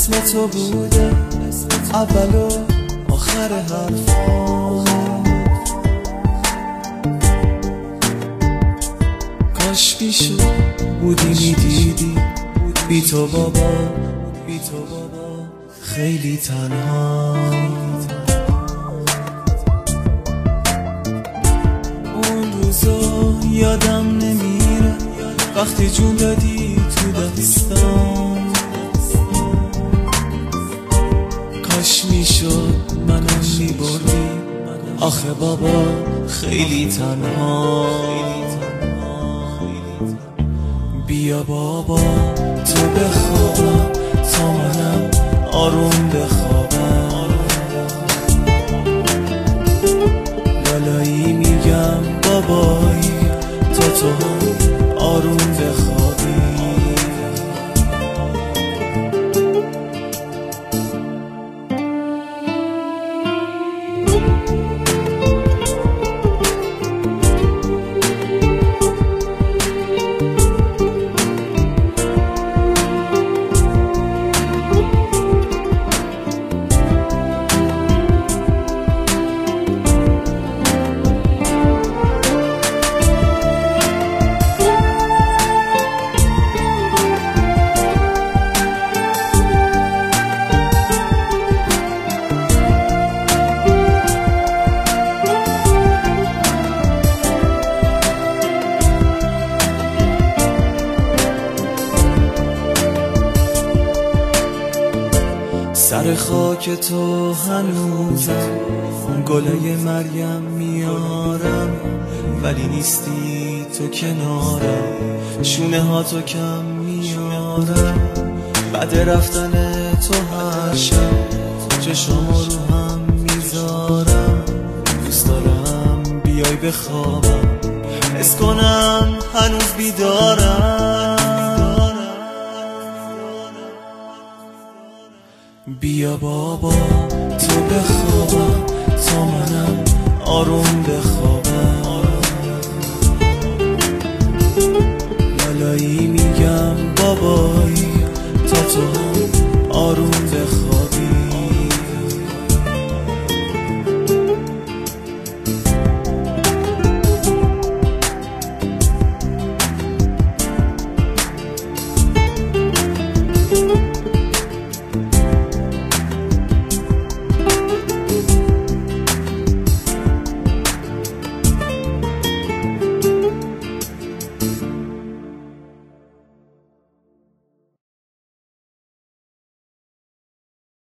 اسم تو بوده اول و آخر حرفا. کاش میشد بودی میدیدی بی تو بابا، بی تو بابا خیلی تنها. اون روزا یادم نمیره وقتی جون دادی تو دستام. کاش میشد منم میبردی آخه بابا خیلی تنها. بیا بابا تو بخوابم تا منم آروم بخوابم. لالایی میگم بابایی تا تو هم آروم بخوابی. سر خاک تو هنوزم گله مریم میارم، ولی نیستی تو کنارم شونه ها تو کم میارم. بعد رفتن تو هر شب چشم رو هم میذارم. دوست دارم بیای بخوابم حس کنم هنوز بیدارم. بیا بابا تو بخوابم تا منم آروم